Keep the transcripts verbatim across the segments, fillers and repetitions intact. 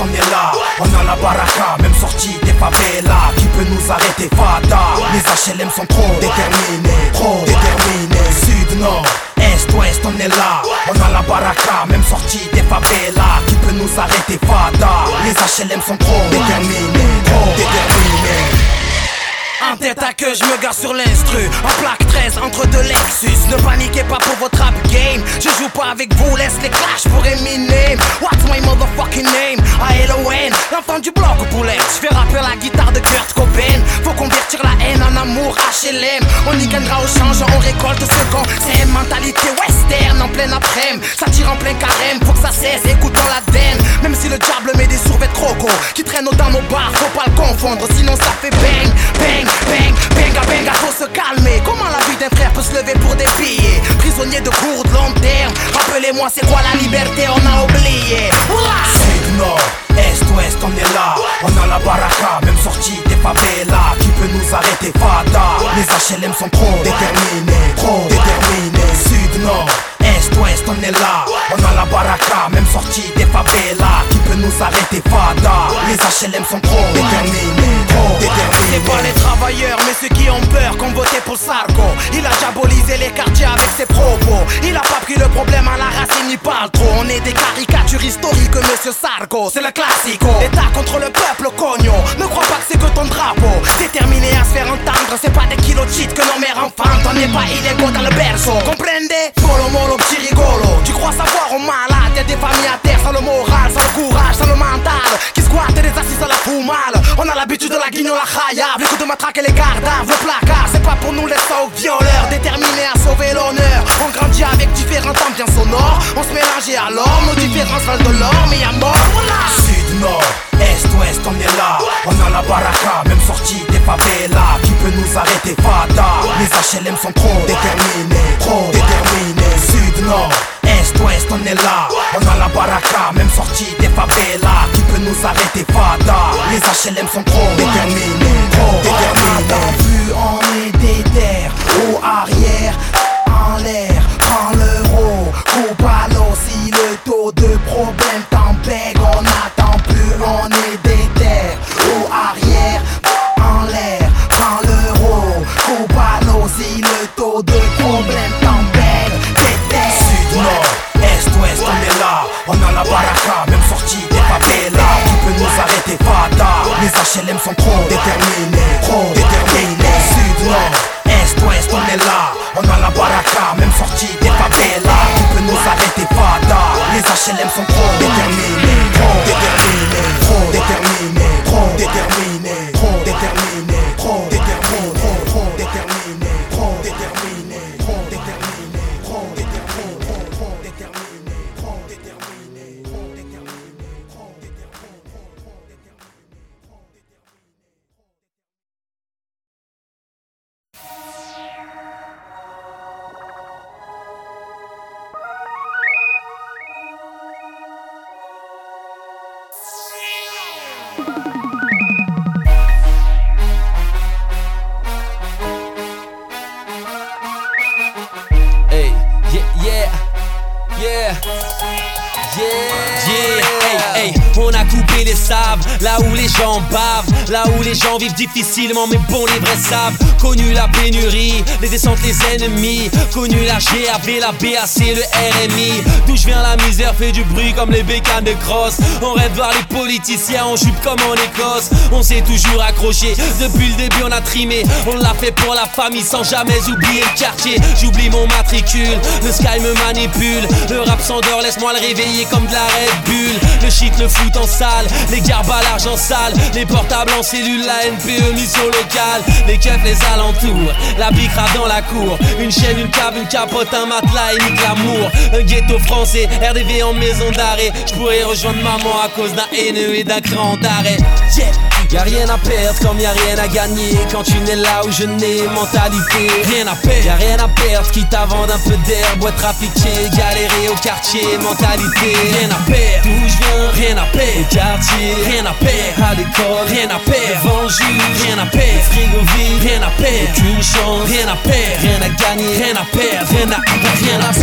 on est là. On a la baraka, même sortie des favelas. Qui peut nous arrêter, Fada? Les H L M sont trop déterminés, trop déterminés. Sud, nord, est, ouest, on est là. On a la baraka, même sortie des favelas. Qui peut nous arrêter, Fada? Les H L M sont trop déterminés, trop déterminés. En tête à queue, je me gare sur l'instru. En plaque treize entre deux Lexus. Ne paniquez pas pour votre rap game. Je joue pas avec vous, laisse les clashs pour Eminem. What's my motherfucking name? A L O N, l'enfant du bloc au poulet. Je fais rapper la guitare de Kurt Cobain. Faut convertir la haine en amour H L M. On y gagnera au change, on récolte ce qu'on sème. Mentalité western en plein après-midi. Ça tire en plein carême, faut que ça cesse, écoutons la den. Même si le diable met des survêtements croco qui traînent dans nos bars, faut pas le confondre. Sinon ça fait bang, bang. Bang, benga, benga, faut se calmer. Comment la vie d'un frère peut se lever pour des billets? Prisonnier de cours de long terme. Rappelez-moi c'est quoi la liberté, on a oublié. Sud, nord, est, ouest, on est là. On a la baraka, même sortie des favelas. Qui peut nous arrêter, Fada? Les H L M sont trop déterminés, trop déterminés. Sud, nord, est, ouest, on est là. On a la baraka, même sortie des favelas. Qui peut nous arrêter, Fada? Les H L M sont trop déterminés, trop déterminés. C'est pas les travailleurs, mais ceux qui ont peur, qu'on votait pour Sarko. Il a diabolisé les quartiers avec ses propos. Il a pas pris le problème à la racine, il parle trop. On est des caricatures historiques, monsieur Sarko. C'est le classico. L'État contre le peuple, cognon. Ne crois pas que c'est que ton drapeau. Déterminé à se faire entendre, c'est pas des kilos de cheat que nos mères enfantent. On n'est pas illégaux dans le berceau. Comprendez? Molo molo, petit rigolo. Tu crois savoir au malade? Y'a des familles à terre sans le moral, sans le courage, sans le mental. Qui squattent des assises à la foumale. On a l'habitude de la guignon, la chaya. Le coup de matraque et les gardaves, le placard. C'est pas pour nous les sauts violeurs. Déterminés à sauver l'honneur. On grandit avec différentes ambiances sonores. On se mélange et alors nos différences valent de l'or. Mais y'a mort, voilà. Sud, nord, est, ouest, on est là. On a la baraka, même sortie des favelas. Qui peut nous arrêter, Fada? Les H L M sont trop déterminés, trop déterminés. Sud, nord, est, ouest, on est là. On a la baraka, même sortie des favelas. Qui peut nous arrêter, Fada? Les H L M sont trop déterminés, trop déterminés. Plus on est déter, haut arrière, en l'air, prends l'euro. Coupe à l'eau si le taux de problème t'embête. On attend plus, on est déter, haut arrière, en l'air, prends l'euro. Coupe à l'eau si le taux de problème t'embête. Déter. Sud, nord, est, ouest, on est là. On a la baraka, même sortie des favelas. Qui peut nous arrêter, Fada? Les H L M sont trop déterminés, trop déterminés. Sud, nord, est, ouest, on est là. On a la baraka, même sortie des favelas. Qui peut nous arrêter, Fada? Les H L M sont trop déterminés, trop déterminés, trop déterminés, trop déterminés, trop déterminés, trop déterminés, trop déterminés, trop déterminés, trop déterminés, trop déterminés, trop déterminés, trop déterminés, trop déterminés, trop Hey, yeah, yeah, yeah, yeah, yeah, hey, hey. On a coupé les sables, là où les gens bavent, là où les gens vivent difficilement, mais bon les vrais savent. Connu la pénurie, les descentes, les ennemis. Connu la G A V, la B A C, le R M I. D'où je viens la misère fait du bruit comme les bécanes de crosse. On rêve de voir les politiciens en jupe comme en Écosse. On s'est toujours accroché, depuis le début on a trimé. On l'a fait pour la famille sans jamais oublier le quartier. J'oublie mon matricule, le sky me manipule. Le rap s'endort, laisse-moi le réveiller comme de la Red Bull. Le shit, le foot en salle, les garbes à l'argent sale. Les portables en cellule, la N P E mission locale. Les keufs, les alentours, la bicrave dans la cour. Une chaîne, une cave, une capote, un matelas et nique l'amour. Un ghetto français, R D V en maison d'arrêt. J'pourrais rejoindre maman à cause d'un haineux et d'un cran d'arrêt. Yeah. Y'a rien à perdre comme y'a rien à gagner. Quand tu n'es là où je n'ai, mentalité rien à perdre. Y'a rien à perdre, quitte à vendre un peu d'air. Boîte trafiquer, galérer au quartier, mentalité rien à perdre. D'où je viens, rien à perdre. Au quartier, rien à perdre. À l'école, rien à perdre. Devant le juge, rien à perdre. Frigo vide, rien à perdre. Aucune chance, rien à perdre. Rien à gagner, rien à perdre. Rien à, rien à perdre. Chacun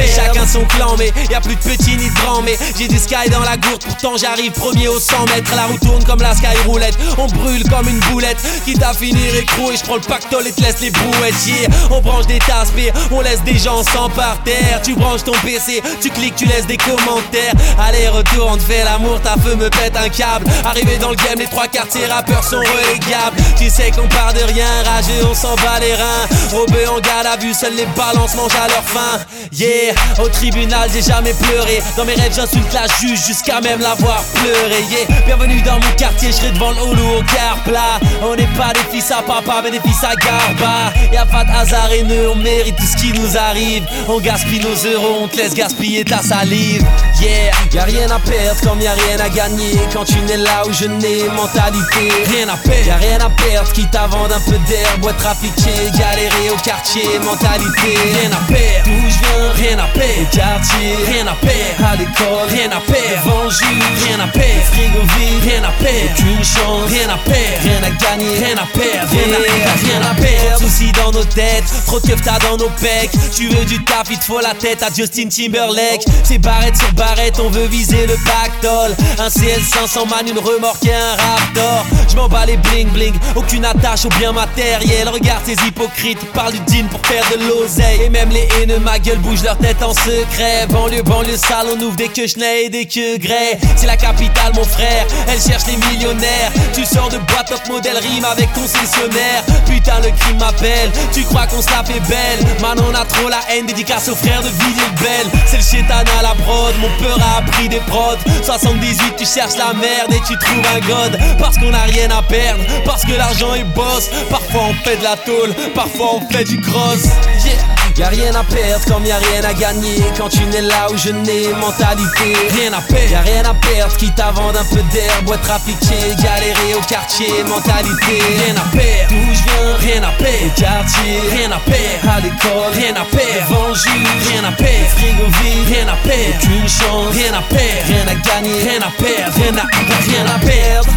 son clan. Mais y'a plus de petits ni de grands. Mais j'ai du sky dans la gourde, pourtant j'arrive premier au cent mètres. La roue tourne comme la sky roulette, on brûle comme une boulette. Quitte à finir écroué, je prends le pactole et te laisse les brouettes. Yeah. On branche des tasses, mais on laisse des gens sans par terre. Tu branches ton P C, tu cliques, tu laisses des commentaires. Allez retour, on te fait l'amour, ta feu me pète un câble. Arrivé dans le game, les trois quartiers rappeurs sont relégables. Tu sais qu'on part de rien, rageux, on s'en bat les reins. Robé en garde à vue, seuls les balances mangent à leur faim. Yeah, au tribunal j'ai jamais pleuré. Dans mes rêves j'insulte la juge jusqu'à même l'avoir pleuré. Yeah, bienvenue dans mon quartier, je serai devant le holo au car plat. On n'est pas des fils à papa mais des fils à garba. Y'a pas de hasard et nous on mérite tout ce qui nous arrive. On gaspille nos euros, on te laisse gaspiller ta salive. Yeah, y'a rien à perdre comme y'a rien à gagner. Quand tu n'es là où je n'ai mentalité. Rien à perdre, y'a rien à perdre. Quitte à vendre un peu d'air, boîte trafiquer, galérer au quartier, mentalité. Rien à perdre, d'où je viens, rien à perdre. Au quartier, rien à perdre. À l'école, rien à perdre. Devant le juge, rien à perdre. Frigo vide, rien à perdre. Aucune chance, rien à perdre. Rien à gagner, rien à perdre. Rien à perdre, rien à perdre. Trop de soucis dans nos têtes, trop de keufs t'as dans nos pecs. Tu veux du taf, il te faut la tête à Justin Timberlake. C'est barrette sur barrette, on veut viser le pactole. Un C L cinq cents man, une remorque et un Raptor. J'm'en bats les bling bling, aucune attache au bien matériel. Regarde ces hypocrites, ils parlent du jean pour faire de l'oseille. Et même les haineux, ma gueule, bougent leur tête en secret. Banlieue, banlieue sale, on ouvre des queues chenets et des queues grès. C'est la capitale mon frère, elle cherche les millionnaires. Tu sors de boîte top modèle, rime avec concessionnaire. Putain le crime m'appelle, tu crois qu'on se la fait belle. Man on a trop la haine, dédicace aux frères de Villiers-le-Bel. C'est le chétan à la prod, mon peur a appris des prods. Soixante-dix-huit tu cherches la merde et tu trouves un god. Parce qu'on a rien à perdre, parce que l'argent est boss. Parfois on fait de la tôle, parfois on fait du cross. Yeah. Y'a rien à perdre comme y'a rien à gagner. Quand tu n'es là où je n'ai mentalité. Rien à perdre, y'a rien à perdre. Quitte à vendre un peu d'air, boîte trafiquer, galérer au quartier, mentalité. Rien à perdre, d'où je viens, rien à perdre. Au quartier, rien à perdre. À l'école, rien à perdre. Devant le juge, rien à perdre. Frigo vide, rien à perdre. Aucune chance, rien à perdre. Rien à gagner, rien à perdre. Rien à, rien à perdre.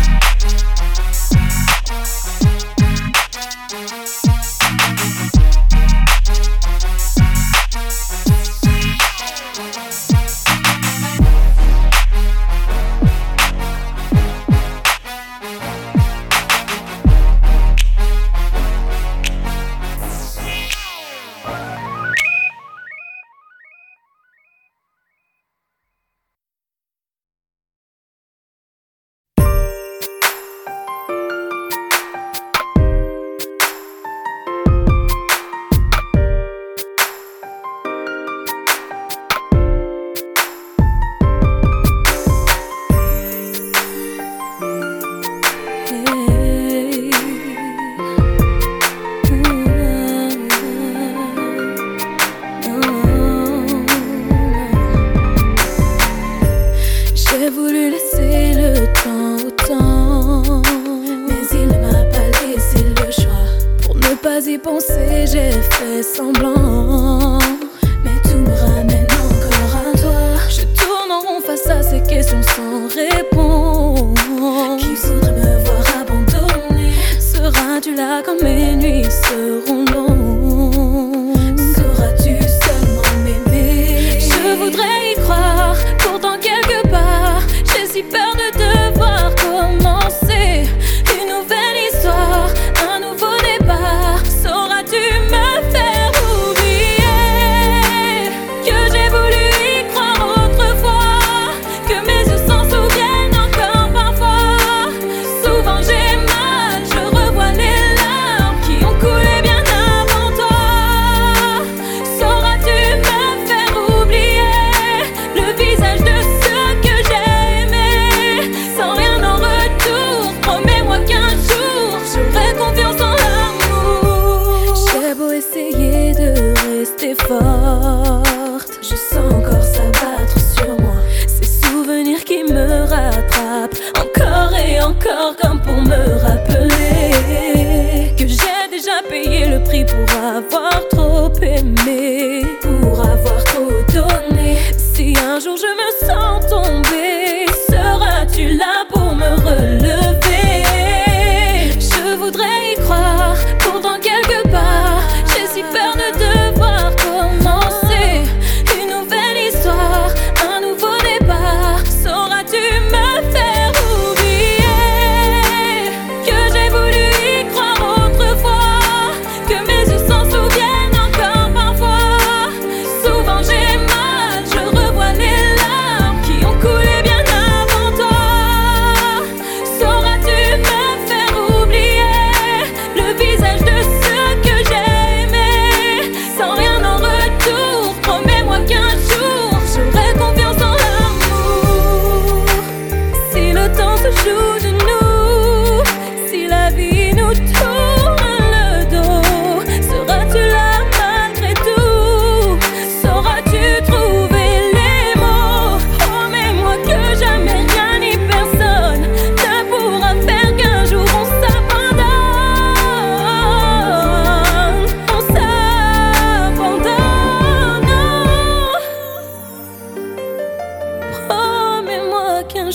Une nouvelle histoire, un nouveau départ. Sauras-tu me faire oublier?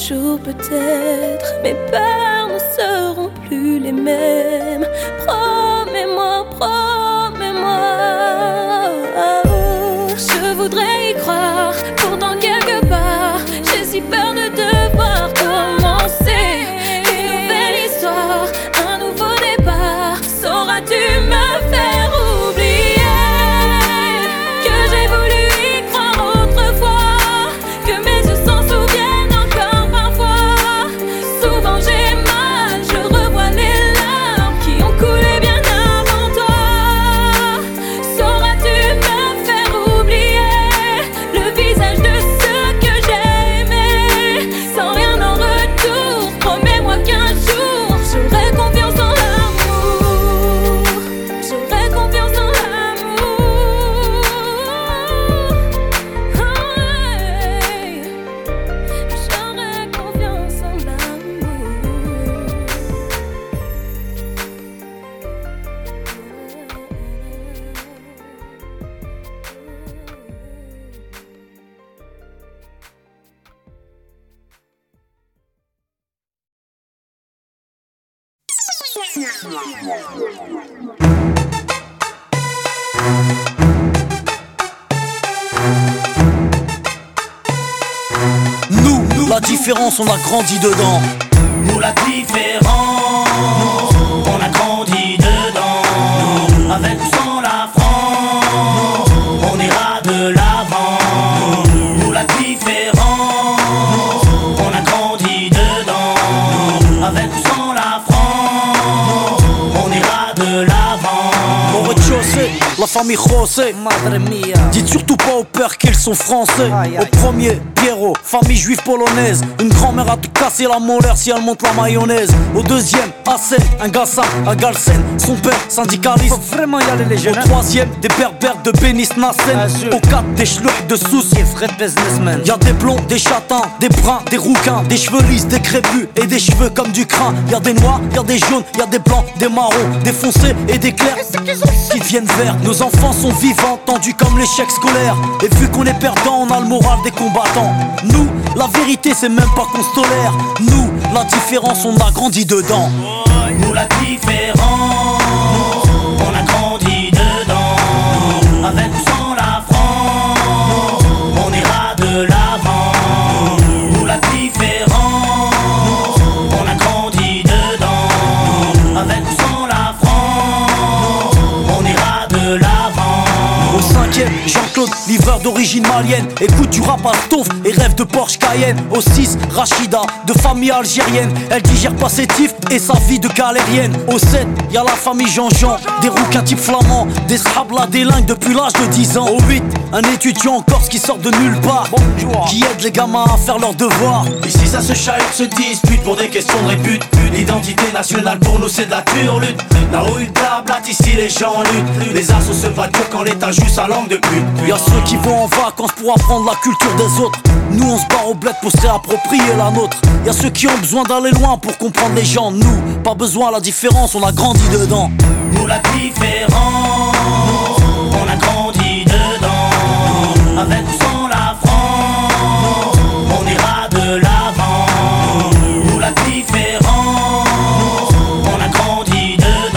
jour peut-être mes peurs ne seront plus les mêmes. Promets-moi, promets-moi. Je voudrais y croire, pourtant quelque part j'ai si peur de devoir commencer une nouvelle histoire, un nouveau départ. Sauras-tu me faire oublier que j'ai voulu y croire autrefois, que mes yeux s'en souviennent encore parfois. Souvent j'ai mal, je revois les larmes qui ont coulé bien avant toi. Sauras-tu me faire oublier le visage de ceux que j'ai aimés, sans rien en retour? Promets-moi qu'un jour j'aurai confiance en l'amour, j'aurai confiance en l'amour. Hey, j'aurai confiance en l'amour. Nous, nous, la différence, on a grandi dedans. Nous la différence, on a grandi dedans. Avec ou sans la France, on ira de l'avant. Nous la différence, on a grandi dedans. Avec ou sans la France, on ira de l'avant. Au rez-de-chaussée, la famille José, madre mia. Dites surtout pas au père qu'ils sont français. Au premier, Pierrot, famille juive polonaise. Une grand-mère a te casser la molaire si elle monte la mayonnaise. Au deuxième, Hassen, un Gassan, à Galsen. Son père, syndicaliste. Faut vraiment y aller les jeunes. Au troisième, des berbères de Bénis Nassen. Au quatre, des schlucks de Sousse. Y'a des blonds, des châtains, des bruns, des rouquins, des cheveux lisses, des crépus et des cheveux comme du crin. Y'a des noirs, y'a des jaunes, y'a des blancs, des marrons, des foncés et des clairs qui deviennent verts. Nos enfants sont vivants, tendus comme l'échec scolaire. Et vu qu'on est perdant, on a le moral des combattants. Nous, la vérité c'est même pas qu'on se tolère. Nous, la différence, on a grandi dedans. Nous la différence, on a grandi dedans. Avec ou sans la France, on ira de l'avant. Nous la différence, on a grandi dedans. Avec ou sans la France, on ira de l'avant. Au cinquième, Jean-Claude, livreur d'origine malienne. Écoute du rap à Stouff et rêve de Porsche Cayenne. Au six, Rachida, de famille algérienne. Elle digère pas ses tifs et sa vie de galérienne. Au sept, y'a la famille Jean-Jean, des rouquins type flamands, des scrablas délingues depuis l'âge de dix ans. Au huit, un étudiant en Corse qui sort de nulle part, qui aide les gamins à faire leurs devoirs. Ici ça se chahute, se dispute pour des questions de répute. L'identité nationale pour nous c'est de la turlute. Là où ils blablatent, ici les gens luttent. Les assos se battent quand l'état joue sa langue de pute. Y'a ceux qui vont en vacances pour apprendre la culture des autres. Nous on se barre au bled pour se réapproprier la nôtre. Y'a ceux qui ont besoin d'aller loin pour comprendre les gens. Nous, pas besoin, la différence, on a grandi dedans. Nous la différence, on a grandi dedans. Avec ou sans la France, on ira de l'avant. Nous la différence, on a grandi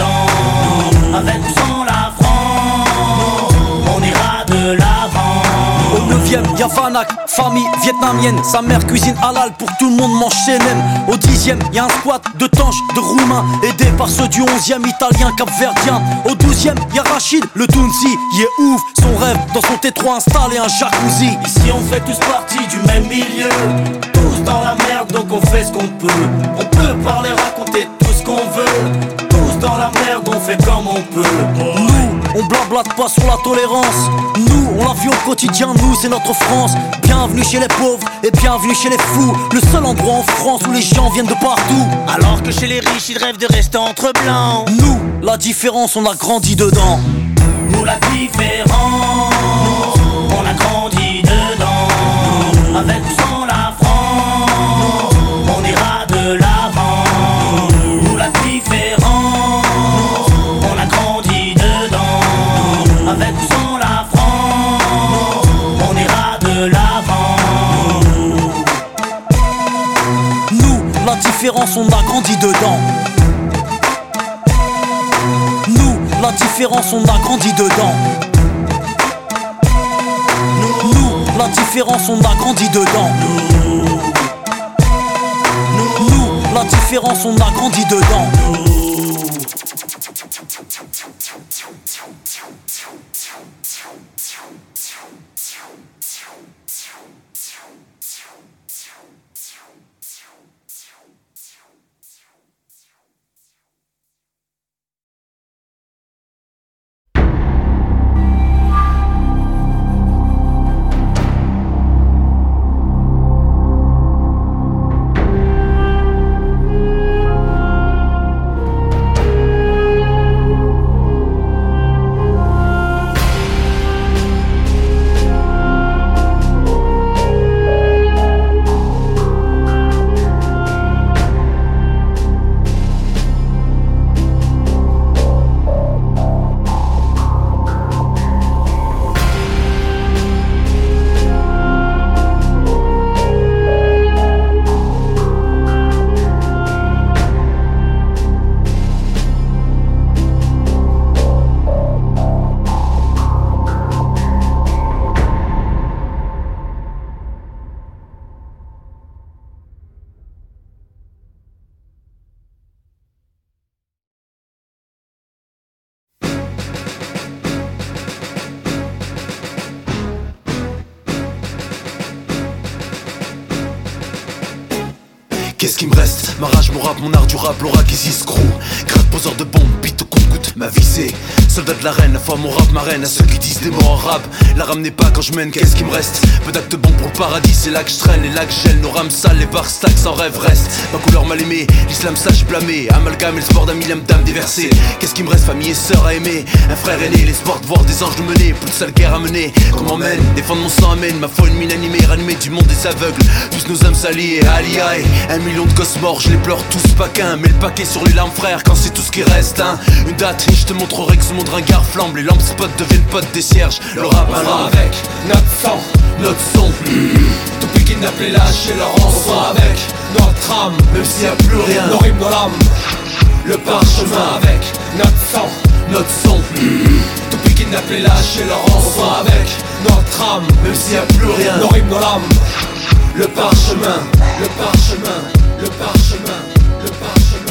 dedans. Avec ou sans la France, on ira de l'avant. Au neuvième, y'a Vanak, famille vietnamienne. Sa mère cuisine halal pour que tout le monde mange chez Nem. Au dixième, y'a un squat de tanches, de roumains, aidé par ceux du onzième, italien, capverdien. Au douzième, y'a Rachid, le Tounsi, il est ouf. Son rêve, dans son T trois installé un jacuzzi. Ici on fait tous partie du même milieu. Tous dans la merde donc on fait ce qu'on peut. On peut parler, raconter tout ce qu'on veut. Tous dans la merde, on fait comme on peut. Nous, on blablate pas sur la tolérance. Nous, on la vit au quotidien, nous c'est notre France. Bienvenue chez les pauvres et bienvenue chez les fous. Le seul endroit en France où les gens viennent de partout. Alors que chez les riches ils rêvent de rester entre blancs. Nous, la différence, on a grandi dedans. Nous la différence, on a grandi dedans. Avec ou sans la France, on ira de l'avant. Nous la différence, on a grandi dedans. Avec ou sans la France, on ira de l'avant. différence, on a grandi dedans. Nous, la différence, on a grandi dedans. Nous, la différence, on a grandi dedans. Nous, la différence, on a grandi dedans. Qu'est-ce qui me reste? Ma rage, mon rap, mon art du rap, l'aura qui s'escroue. Craque poseur de bombes, bite au compte-goutte, ma vie c'est soldat de la reine, la foi mon rap, ma reine. À ceux qui disent des mots en rap, la ramenez pas quand je mène, qu'est-ce qui me reste? Peu d'actes bons pour le paradis, c'est là que je traîne, et là que je gèle. Nos rames sales, les barres stacks sans rêve restent. Ma couleur mal aimée, l'islam sage blâmé. Amalgame et le sport d'un millième d'âme déversé. Qu'est-ce qui me reste? Famille et sœurs à aimer, un frère aîné, l'espoir de voir des anges nous mener. Plus de sale guerre à mener, qu'on m'emmène, défendre mon sang amène. Ma foi une animée, ranimée du monde des aveugles. Tous nos âmes s'allient, alliés. Un million de gosses morts, je les pleure tous pas qu'un. Mets le paquet sur les larmes frère, quand c'est tout ce qui reste hein. Une date, et je te montrerai que ce monde ringard flambe. Les lampes spot deviennent potes des cierges. Le rap un avec notre sang, notre son. Tout pique kidnappé, lâché leur rançon. Avec notre âme, même s'il y a plus rien. Nos rimes dans l'âme, le parchemin. Avec notre sang, notre son. Tout pique kidnappé, lâché leur rançon. Avec notre âme, même s'il y a plus rien. Nos rimes dans l'âme, le parchemin, le parchemin, le parchemin, le parchemin.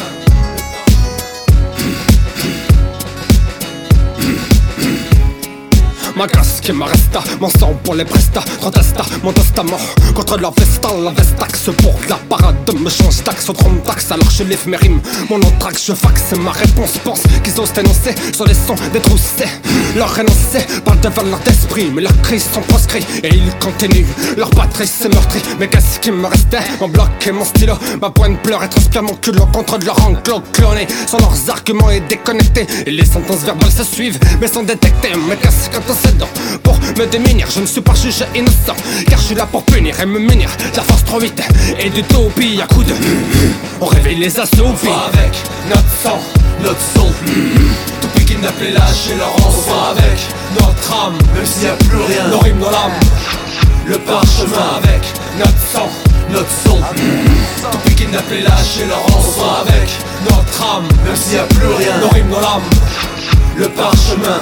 Ma grâce qui m'arresta, mon sang pour les prestats. Protesta, mon testament contre la vesta. La vestaxe pour la parade me change d'axe au trente taxe. Alors je livre mes rimes, mon entraxe je faxe. Ma réponse pense qu'ils osent énoncer sur les sons détroussés. Leur énoncé parle de valeur d'esprit, mais leurs cris sont proscrits et ils continuent. Leur patrie c'est meurtrie, mais qu'est-ce qui me restait? Mon bloc et mon stylo, ma pointe pleure et transpire mon culot contre leur enclos cloné. Sans leurs arguments et déconnectés, et les sentences verbales se suivent mais sont détectées. Mais qu'est-ce que t'en sais donc? Pour me démunir, je ne suis pas jugé innocent, car je suis là pour punir et me munir de la force trop vite et d'utopie à coups de on réveille les assouvis. Avec notre sang, notre son. Tout pique kidnappé, lâché leur rançon. Avec notre âme, même s'il y a plus rien. Nos rimes dans l'âme, le parchemin. Avec notre sang, notre son. Tout pique kidnappé, lâché leur rançon. Avec notre âme, même s'il y a plus rien. Nos rimes dans l'âme, le parchemin.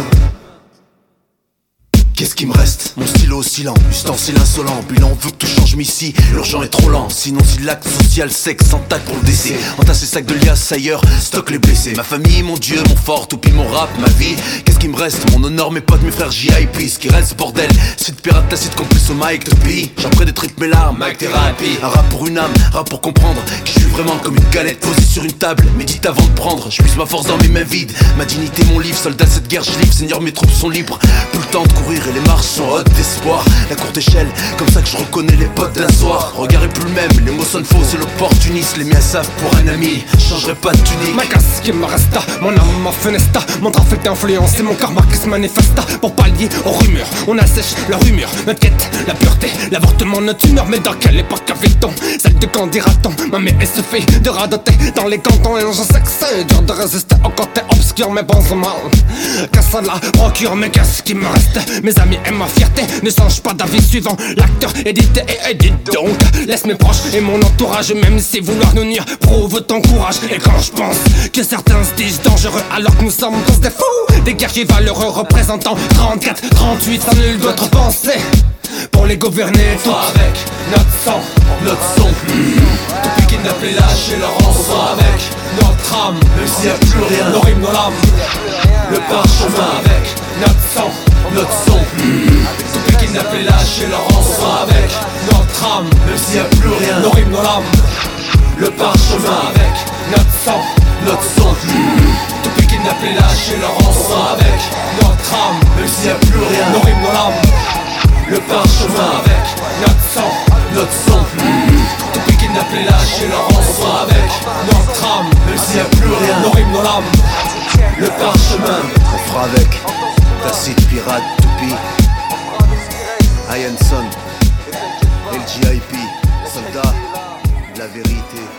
Qu'est-ce qui me reste? Mon stylo oscillant, ustensile insolent. Bilan veut que tout change mais ici, l'urgent est trop lent. Sinon si l'acte social sexe s'entaque pour le décès. Entasse les sacs de liasses ailleurs, stocke les blessés. Ma famille, mon dieu, mon fort, tout pis mon rap, ma vie. Qu'est-ce qui me reste? Mon honneur, mes potes, mes frères J I P. Ce qui reste bordel, c'est de pirate tacite complice au mic de pays. J'en prends des tripes mes larmes, mic thérapie. Un rap pour une âme, rap pour comprendre que je suis vraiment comme une galette posée sur une table. Médite avant de prendre, je puise ma force dans mes mains vides. Ma dignité, mon livre, soldat cette guerre je livre. Seigneur, mes troupes sont libres, plus le temps de courir. Les marches sont hautes d'espoir, la courte échelle, comme ça que je reconnais les potes d'un soir. Regard est plus le même, les mots sonnent faux, c'est l'opportuniste. Les miens savent pour un ami, je changerai pas de tunique. Ma casse qui me resta, mon âme, ma fenesta. Mon trafic d'influence et mon karma qui se manifesta. Pour pallier aux rumeurs, on assèche la rumeur. Notre quête, la pureté, l'avortement, notre humeur. Mais dans quelle époque vit-on? Celle de quand dira-t-on? Ma mère est se fait de radoter dans les cantons. Et j'en sais que c'est dur de résister au côté obscur procure mes bons mal. Que cela procure mes qu'est-ce qui me reste. Mes amis et ma fierté ne changent pas d'avis suivant l'acteur édité et édite donc. Laisse mes proches et mon entourage, même si vouloir nous nuire prouve ton courage. Et quand je pense que certains se disent dangereux alors que nous sommes tous des fous, des guerriers valeureux représentant trente-quatre, trente-huit sans nulle d'autre pensée. Pour les gouverner, tout avec notre sang, notre son. Tout piquer kidnappés, lâcher leur rançon avec notre âme. Même s'il n'y a plus rien, nos rimes, nos lames. Le parchemin avec notre sang, notre son. Tout piquer kidnappés, lâcher leur rançon avec notre âme. Même s'il n'y a plus rien, nos rimes, nos lames. Le parchemin avec notre sang, notre son. Tout piquer kidnappés, lâcher leur rançon avec notre âme. Même s'il n'y a plus rien, nos rimes, nos lames. Le parchemin avec notre sang, notre son. Tout piquer kidnappés, lâcher leur rançon avec notre âme. Même s'il n'y a plus rien, nos rimes, nos lames. Le parchemin, on fera avec Tacite, Pirate, Toupie, Ayenson, L G I P, soldat de la vérité.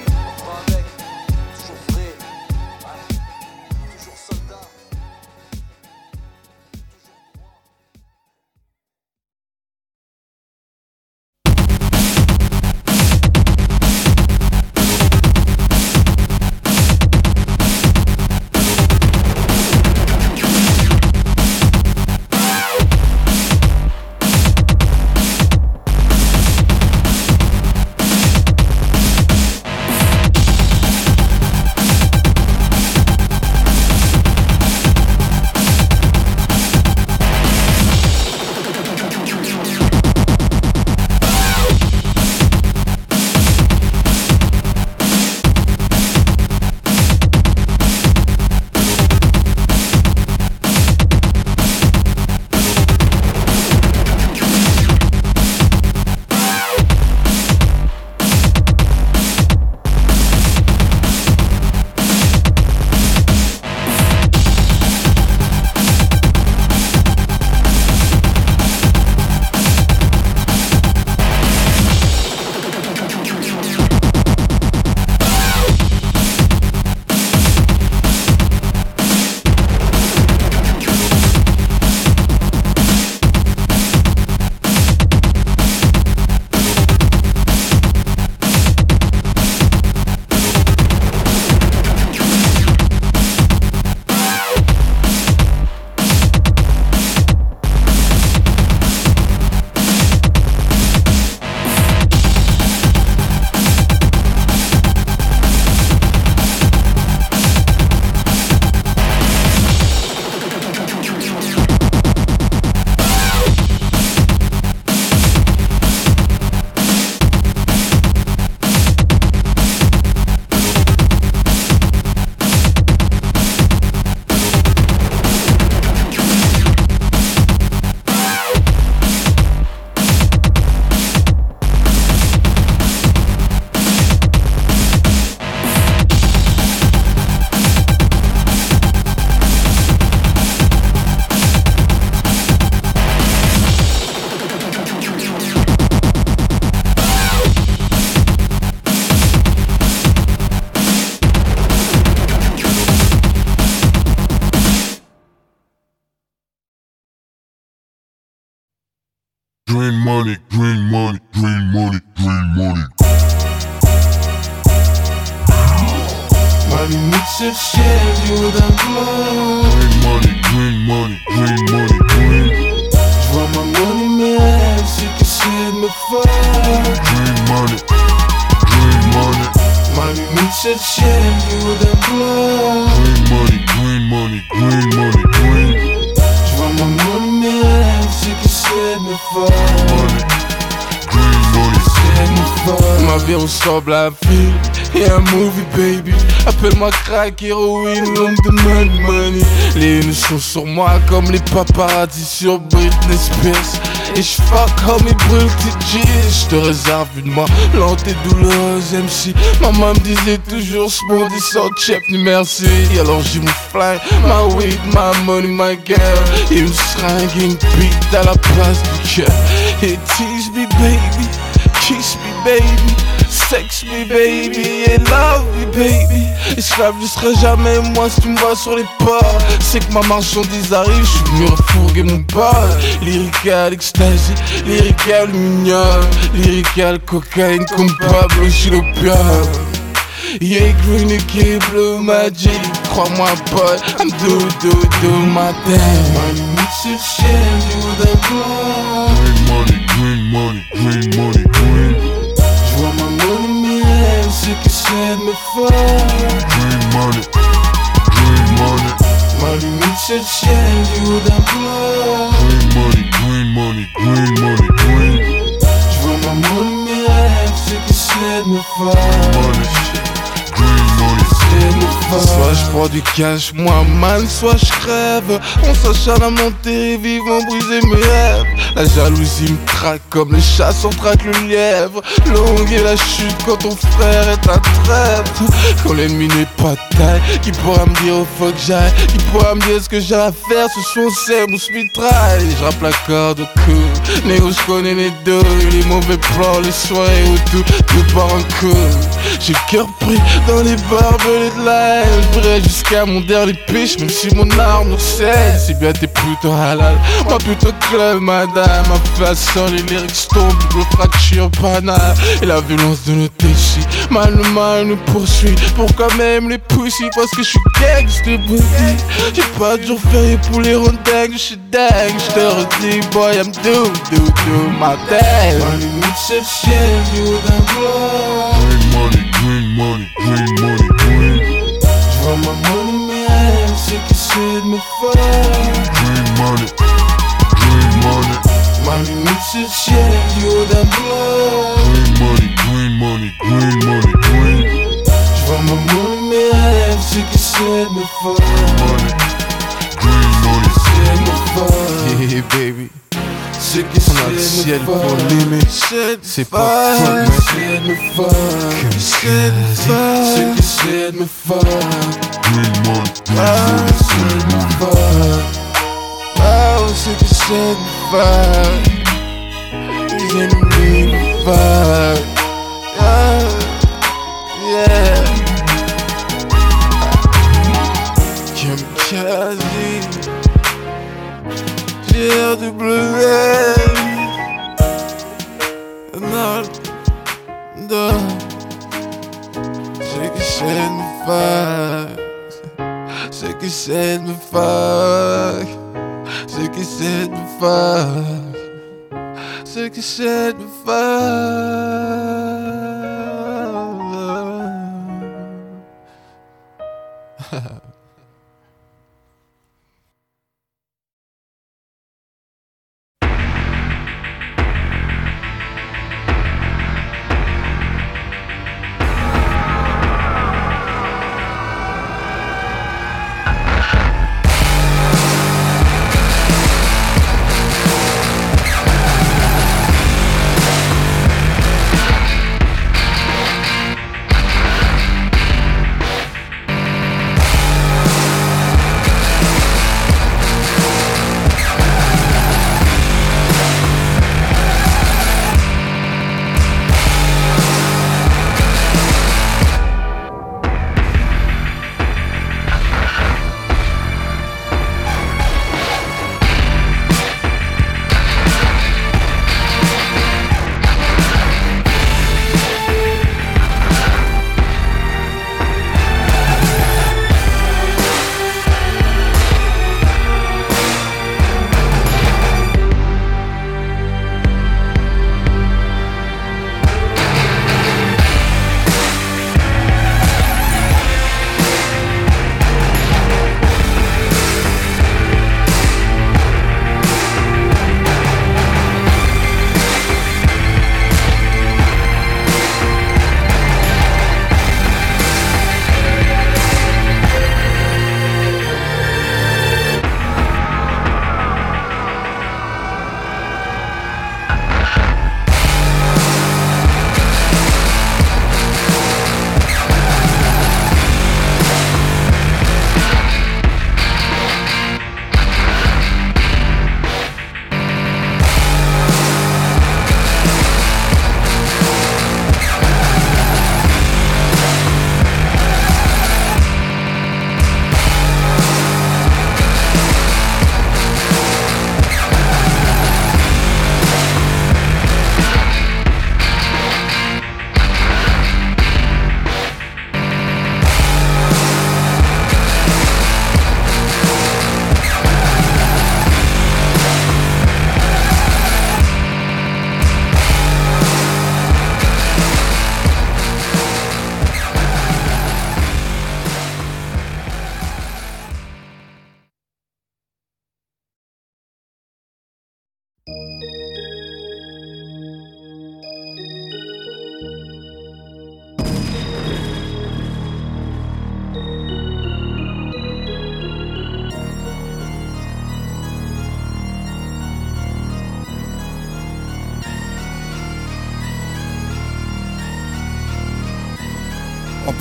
Green money, green money, green money, green money. Money mix it, share you with un glow. Green money, green money, green money, green. J'vois ma money man, c'est que c'est de me faire. Green money, green money. Money mix it, share you with un glow. Green money, green money, green money, green. J'vois ma money man, c'est que c'est de me faire. Ma vie ressemble à un film et un movie baby. Appelle-moi crack, héroïne, l'homme de money money. Les haines sont sur moi comme les paparazzis sur Britney Spears. Et j'fuck comme ils brûlent tes jeans. J'te réserve une main lente et douloureuse M C. Maman me disait toujours smoothie sans chef ni merci. Alors j'ai mon fly, my weed, my money, my girl. Et une seringue, une beat à la place du cœur. Et tease me baby, kiss me baby, sex me baby and love me baby. Esclave je serai jamais moi si tu me vois sur les pas. C'est que ma marchandise arrive, je suis venu refourguer mon bal. Lyrical ecstasy, lyrical aluminium, lyrical cocaïne comme Pablo chez l'opium. Yeah, green et bleu magic. Crois-moi boy, I'm do do do my thing. My limite c'est le ciel, du haut d'un Green money, green money, green money, green. J'vois ma money, mes rêves, ce que c'est de me faire. Green money, green money. Ma limite c'est le ciel, du haut d'un Green money, green money, green money, green. J'vois ma money, mes rêves, ce que c'est de me faire. Soit je prends du cash, moi man, soit je crève. On s'acharne à monter, vivant briser mes rêves. La jalousie me traque comme les chasseurs traquent le lièvre. Longue est la chute quand ton frère est à traître. Quand l'ennemi n'est pas de taille, qui pourra me dire où faut que j'aille? Qui pourra me dire ce que j'ai à faire? Ce sont ces ou ce mitraille. Je rappe la corde au cou, négo je connais les deux. Les mauvais plans, les soirées où tout, tout part en couille. J'ai le cœur pris dans les barbelés de la haine. Je brille jusqu'à mon dernier piche, même si mon arme saigne. C'est bien t'es plutôt halal, moi plutôt club madame. Ma façon, les lyrics tombent, double fracture banale. Et la violence de nos déchets, mal le mal nous poursuit. Pourquoi même les pussy? Parce que je suis gangsta body. J'ai pas de jour férié pour les rondingues, je suis dingue. Je te redis boy, I'm do do do my thing. Ma limite c'est le ciel du haut d'un bloc. Green money, green money, green money. J'vois ma money, mes rêves, c'est que c'est de me faire. Green money, green money. Ma limite c'est le ciel du haut d'un bloc. Green money, green money, green money, green. J'vois ma money, mes rêves, c'est que c'est de me faire. Green money, c'est de me faire. Yeah baby. C'est que on a le ciel pour l'aimer. C'est pas fun, mais c'est de me faire. C'est de faire. C'est que c'est de me faire. green money, Ah, c'est de me faire. Ah, c'est que c'est de me faire. Les ennemis me faire. Ah, yeah. Kamikaze. G R W Non, non. C'est que c'est de me faire. C'est que c'est de me faire. C'est que c'est de me faire. C'est que c'est de me faire.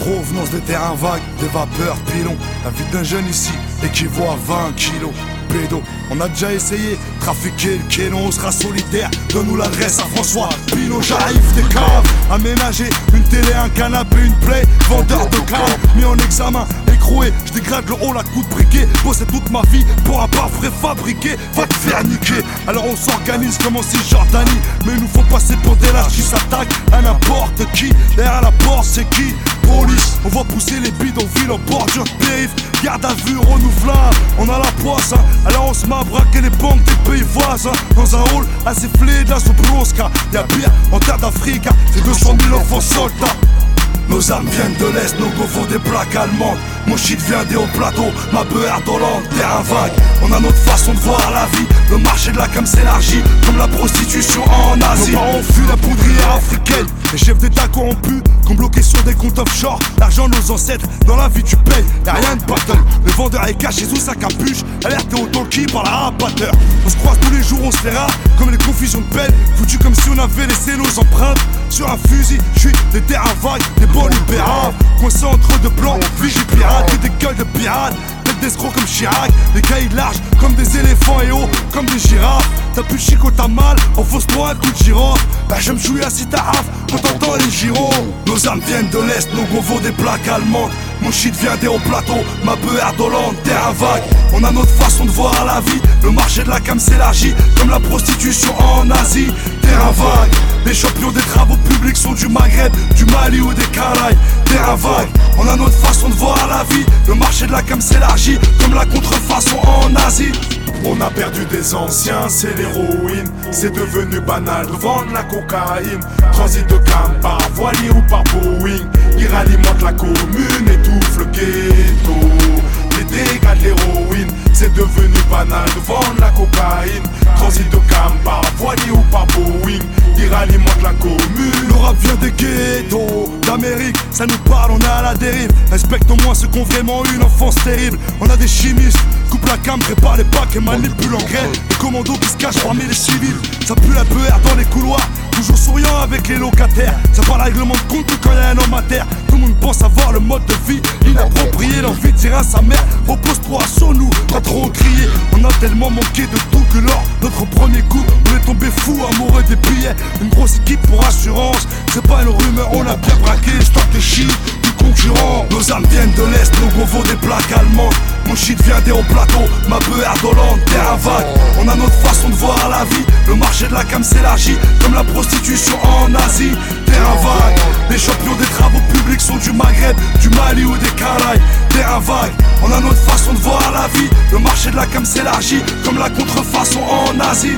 Provenance des terrains vagues, des vapeurs pilons. La vie d'un jeune ici équivaut à vingt kilos. Pédo, on a déjà essayé, trafiquer le kénon, on sera solidaire. Donne-nous l'adresse à François Pinault, j'arrive des caves. Aménager une télé, un canapé, une play. Vendeur de crâne, mis en examen, écroué. Je dégrade le haut, la coup de briquet. Bossé toute ma vie pour un bar préfabriqué. Va te faire niquer. Alors on s'organise comme en Cisjordanie. Mais il nous faut passer pour des lâches qui s'attaquent à n'importe qui. Derrière la porte, c'est qui? Police, on va pousser les bidonvilles en bordure de périph'. Garde à vue renouvelable, on a la poisse, hein. Alors on se met à braquer les banques des pays voisins. Dans un hall assez flé de la Zubroska. Y'a pire en terre d'Afrique, hein. C'est deux cent mille enfants soldats. Nos âmes viennent de l'Est, nos go font des plaques allemandes. Mon shit vient des hauts plateaux, ma beurre d'Hollande, terrain vague. On a notre façon de voir la vie. Le marché de la cam s'élargit comme la prostitution en Asie. Nos parents fuient la poudrière africaine. Les chefs d'état corrompus qu'on bloqué sur des comptes offshore. L'argent de nos ancêtres, dans la vie tu payes, y'a rien de battle. Le vendeur est caché sous sa capuche, alerté au talkie par la rabatteur. On se croise tous les jours, on se fait rare, comme les confusions de pelle. Foutu comme si on avait laissé nos empreintes sur un fusil. J'suis des terrains vagues, des bols libérables. Coincés entre deux plans, vigie pirate, que des gueules de pirates. Tête d'escrocs comme Chirac, des cailles larges comme des éléphants et hauts comme des girafes. T'as plus chico, t'as mal, enfonce-toi un coup de girofle. Bah je me chouille assis ta raf quand t'entends les gyros. Nos âmes viennent de l'Est, nos gros vaut des plaques allemandes. Mon shit vient des hauts plateaux, ma beurre d'Hollande, terrain vague. On a notre façon de voir la vie. Le marché de la cam s'élargit comme la prostitution en Asie. Terrain vague, les champions des travaux publics sont du Maghreb, du Mali ou des Caraïbes. Terrain vague, on a notre façon de voir la vie. Le marché de la cam s'élargit comme la contrefaçon en Asie. On a perdu des anciens, c'est l'héroïne. C'est devenu banal de vendre la cocaïne. Transit de cam par voilier ou par Boeing. Il alimente la commune, étouffe le ghetto. Les dégâts de l'héroïne, c'est devenu banal de vendre la cocaïne. Transit de cam par voilier ou par Boeing. Il alimente la commune. Le rap vient des ghettos d'Amérique, ça nous parle, on est à la dérive. Respecte au moins ceux qui ont vraiment eu une enfance terrible. On a des chimistes, coupe la cam, prépare les packs et manipule en graine. Les commandos qui se cachent parmi les civils. Ça pue la beurre dans les couloirs, toujours souriant avec les locataires. Ça parle règlement de compte quand y'a un homme à terre. Tout le monde pense avoir le mode de vie inapproprié, l'envie de dire à sa mère repose-toi sur nous, pas trop crier. On a tellement manqué de tout que lors notre premier coup on est tombé fou, amoureux des billets. Une grosse équipe pour assurance, c'est pas une rumeur, on a bien braqué. Stop les shit du concurrent. Nos âmes viennent de l'Est, nos gros vaut des plaques allemandes. Mon shit vient des hauts plateaux, ma beurre d'Hollande, terrain vague. On a notre façon de voir la vie. Le marché de la cam s'élargit comme la prostitution en Asie. Terrain vague, les champions des travaux publics sont du Maghreb, du Mali ou des Caraïbes. Terrain vague, on a notre façon de voir la vie. Le marché de la cam s'élargit comme la contrefaçon en Asie.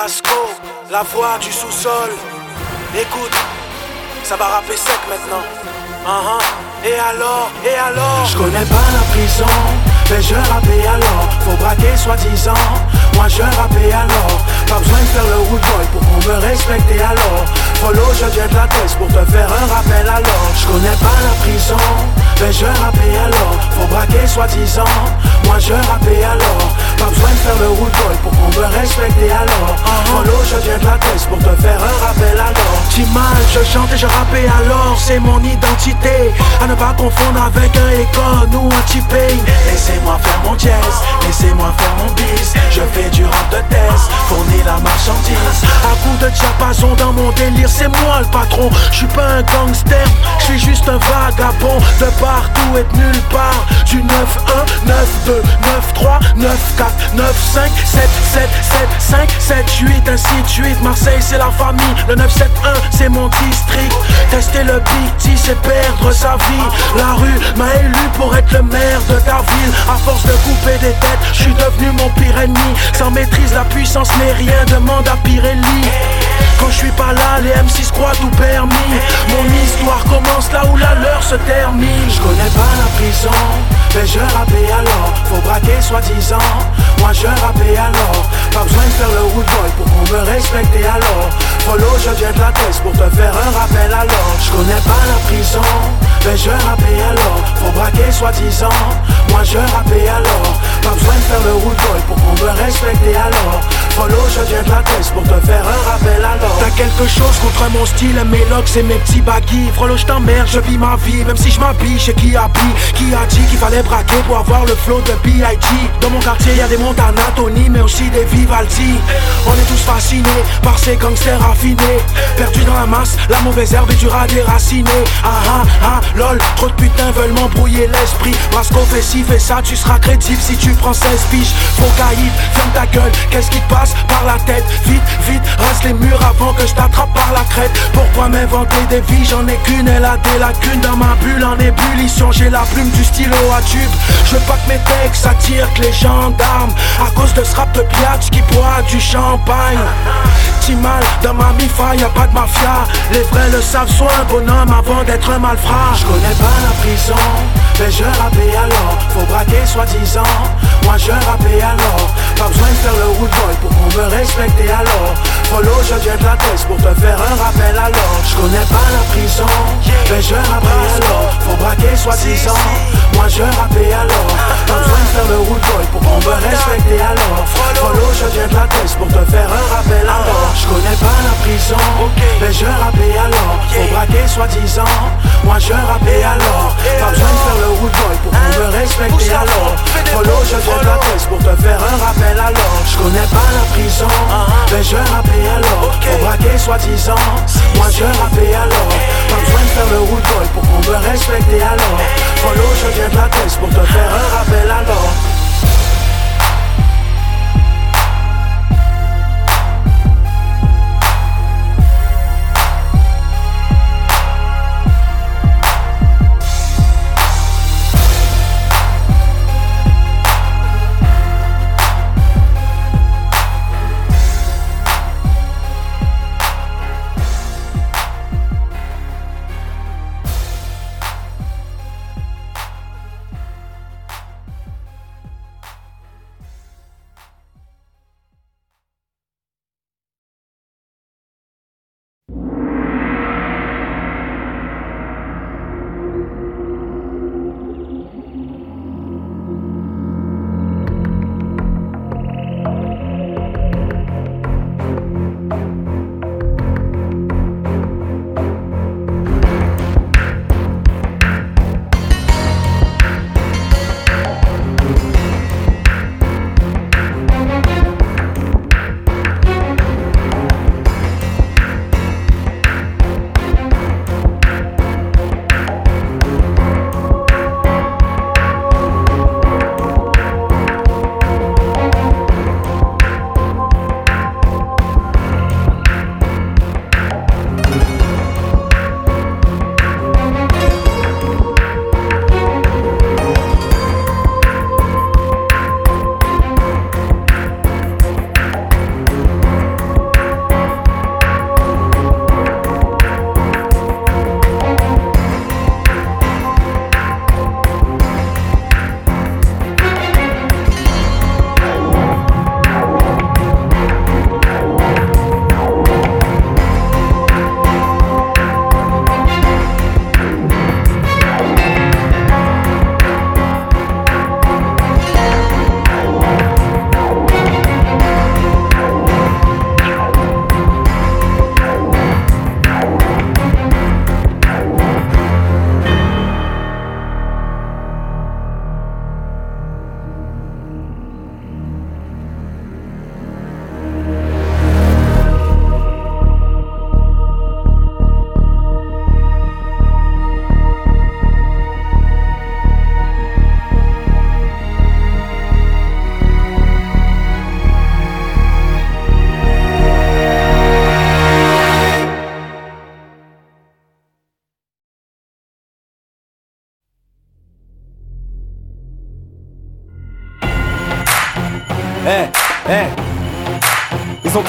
Lasco, la voix du sous-sol. Écoute, ça va rapper sec maintenant. Uh-huh. Et alors, et alors? Je connais pas la prison, mais je rappais alors. Faut braquer soi-disant, moi je rappais alors. Pas besoin de faire le rude boy pour qu'on me respecte alors. Follow, je viens de la tête pour te faire un rappel alors. Je connais pas la prison, mais je rappais alors. Faut braquer soi-disant, moi je rappais alors. Pas besoin de faire le rude boy pour qu'on me respecte alors. Follow, je viens de la tête pour te faire un rappel alors. Timal, je chante et je rappais alors. C'est mon identité, à ne pas confondre avec un Econ ou un T-Pain. Laissez-moi faire mon jazz, laissez-moi faire mon bis. Je fais du rap de test, fournis la marchandise. À coup de diapason dans mon délire, c'est moi le patron. J'suis pas un gangster, j'suis juste un vagabond. De partout et de nulle part. Du neuf un, neuf deux, neuf trois, neuf quatre, neuf cinq, sept sept, sept cinq, sept huit, ainsi de suite. Marseille c'est la famille, le neuf sept un c'est mon district. Tester le Big T c'est perdre sa vie. La rue m'a élu pour être le maire de ta ville. À force de couper des têtes, je suis devenu mon pire ennemi. Sans maîtrise la puissance n'est rien, demande à Pirelli. Quand je suis pas là, les M six croient tout permis. Mon histoire commence là où la leur se termine. Je connais pas la prison, mais je rappais alors. Faut braquer soi-disant, moi je rappais alors. Pas besoin de faire le rude boy pour qu'on me respecte alors. Follow, je viens de la tête pour te faire un rappel alors. Je connais pas la prison, mais je rappais alors. Faut braquer soi-disant, moi je rappais alors. Pas besoin de faire le rude boy pour qu'on me respecte alors. Follow, je viens de la tête pour te faire un rappel alors. T'as quelque chose contre mon style, mes locks et mes petits baggy. Frollo, je t'emmerde, je vis ma vie. Même si je m'habille chez qui habille. Qui a dit qu'il fallait braquer pour avoir le flow de B I G. Dans mon quartier y'a des Montana, Tony, mais aussi des Vivaldi. On est tous fascinés par ces gangsters raffinés. Perdus dans la masse, la mauvaise herbe est dure à déraciner. Ah ah ah, lol, trop de putains veulent m'embrouiller l'esprit. Brasco fait ci, fait ça, tu seras crédible si tu prends seize piges. Faut caïd, ferme ta gueule, qu'est-ce qui te passe par la tête? Vite, vite, rase les murs avant que je t'attrape par la crête. Pourquoi m'inventer des vies? J'en ai qu'une, elle a des lacunes. Dans ma bulle en ébullition, j'ai la plume du stylo à tube. Je veux pas que mes textes attirent que les gendarmes. À cause de ce rap de biatch qui boit du champagne. Timal, dans ma mi-fa, y'a pas de mafia. Les vrais le savent, sois un bonhomme avant d'être un malfrat. Je connais pas la prison, mais je rappais alors. Faut braquer soi-disant, moi je rappais alors. Pas besoin de faire le rude boy pour qu'on me respecte alors. Follow, je viens de la tête pour te faire un rappel alors. Je connais pas la prison, mais je rappais alors. Faut braquer soi-disant, moi je rappais alors. Pas besoin de faire le rude boy pour qu'on me respecte alors. Follow, je viens de la tête pour te faire un rappel alors. Je connais pas la prison, mais je rappais alors. Faut braquer soi-disant, moi je rappais alors. Pas besoin de faire le rude boy pour qu'on me respecte alors. Follow, je viens de la tête pour te faire un rappel alors. Je connais pas la prison, mais je rappais alors. Faut braquer soi-disant, moi je rappais alors. Pas besoin de faire le rude boy pour qu'on me respecte alors. Follow, je viens de la tête pour te faire un rappel alors.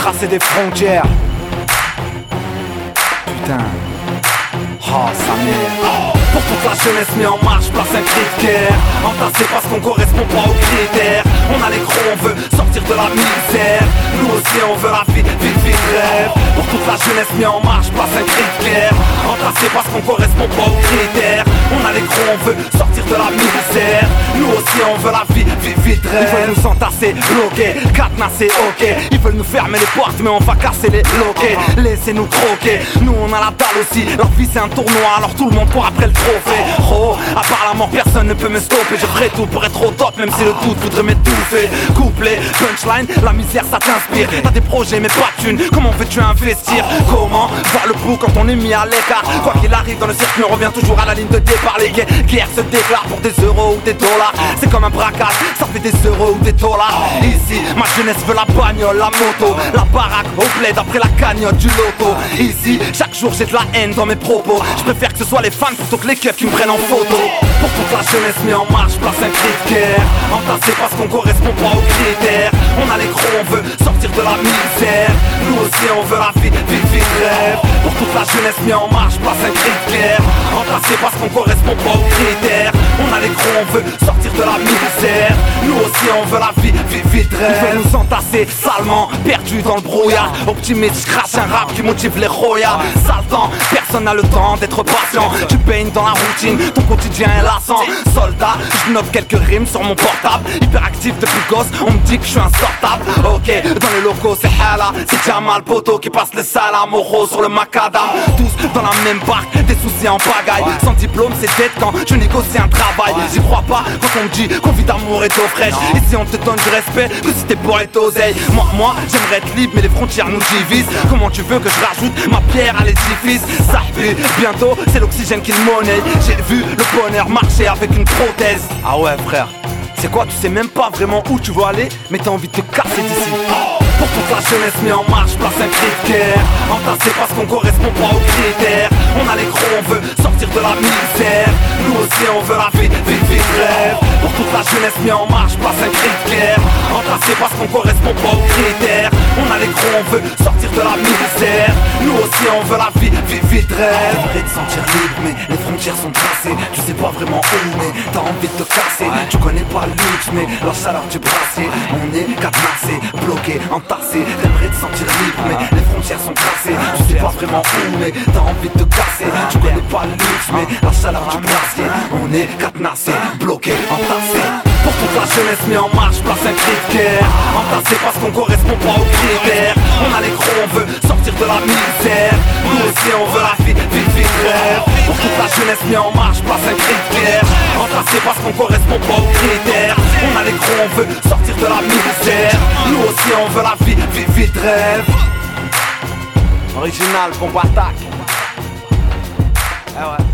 tracer des frontières. Putain. Oh sa mère. Pour toute la jeunesse mis en marche, place un cri de guerre. Entassé parce qu'on correspond pas aux critères. On a les gros, on veut sortir de la misère. Nous aussi on veut la vie, vie, vie de rêve. Pour toute la jeunesse mis en marche, place un cri de guerre. Entassé parce qu'on correspond pas aux critères. On a les gros, on veut sortir de la misère. Nous aussi on veut la vie, vie, vie de rêve. Ils veulent nous entasser, bloquer, cadenasser, ok. Ils veulent nous fermer les portes mais on va casser les loquets. Laissez-nous croquer, nous on a la dalle aussi. Leur vie c'est un tournoi, alors tout le monde court après le trophée. Oh, à part la mort personne ne peut me stopper. Je ferai tout pour être au top même si le doute voudrait m'étouffer. Couplet, punchline, la misère ça t'inspire. T'as des projets mais pas de thunes, comment veux-tu investir? Comment voir le bout quand on est mis à l'écart? Quoi qu'il arrive dans le circuit on revient toujours à la ligne de départ. Les guerres, guerres se déclarent pour des euros ou des dollars. C'est comme un braquage, ça fait des euros ou des dollars. Ici, ma jeunesse veut la bagnole, la moto, la baraque au bled après la cagnotte du loto. Ici, chaque jour j'ai de la haine dans mes propos. Je préfère que ce soit les fans plutôt que les keufs qui me prennent en photo. Pour toute la jeunesse mis en marche, place un cri de guerre. Entassé parce qu'on correspond pas aux critères. On a les gros, on veut sortir de la misère. Nous aussi on veut la vie, vie, vie de rêve. Pour toute la jeunesse mis en marche, place un cri de guerre. Entassé parce qu'on correspond pas aux critères. On a les gros, on veut sortir de la misère. Nous aussi on veut la vie, vie, vie de rêve. Ils veulent nous entasser salement, perdus dans le brouillard. Optimiste, crache un rap qui motive les royas. Sale temps, personne n'a le temps d'être patient. Tu baignes dans la routine, ton quotidien est lassant. Soldat, je note quelques rimes sur mon portable. Hyperactif depuis gosse, on me dit que je suis insortable. Ok, dans les locaux c'est Hala, c'est Jamal Poto qui passe le salam au rose sur le macadam. Tous dans la même barque, des soucis en pagaille. Sans diplôme c'est dead quand je négocie un travail. J'y crois pas quand on me dit qu'on vit d'amour et d'eau fraîche. Ici on te donne du respect que si t'es bourré d'oseille. Moi, moi, j'aimerais être libre mais les frontières nous divisent. Comment tu veux que je rajoute ma pierre à l'édifice? Ça pue, bientôt c'est l'oxygène qui le monnaie. J'ai vu le bonheur marcher avec une prothèse. Ah ouais frère, c'est quoi, tu sais même pas vraiment où tu veux aller, mais t'as envie de te casser d'ici. Pour toute la jeunesse mis en marche, place un cri de guerre. Entassé parce qu'on correspond pas aux critères. On a les gros, on veut sortir de la misère. Nous aussi on veut la vie, vie, vie de rêve. Pour toute la jeunesse mis en marche, place un cri de guerre. Entassé parce qu'on correspond pas aux critères. On a les gros, on veut sortir de la misère. Nous aussi on veut la vie, vie, vie de rêve. T'aimerais te sentir libre mais les frontières sont tracées. Tu sais pas vraiment où mais t'as envie de te casser. Tu connais pas le luxe mais la chaleur du brassier. On est cadenassé, bloqué, entassé. T'aimerais te sentir libre mais les frontières sont tracées. Tu sais pas vraiment où mais t'as envie de te casser. Tu connais pas le luxe mais la chaleur du brassier. On est cadenassé, bloqué, entassé. Pour toute la jeunesse mis en marche, place un cri de guerre. Entassé parce qu'on correspond pas aux critères. On a les gros, on veut sortir de la misère. Nous aussi on veut la vie, vie, vie de rêve. Pour toute la jeunesse mis en marche, place un cri de guerre. Entassé parce qu'on correspond pas aux critères. On a les gros, on veut sortir de la misère. Nous aussi on veut la vie, vie, vie de rêve. Original, bombe attaque. Ah ouais.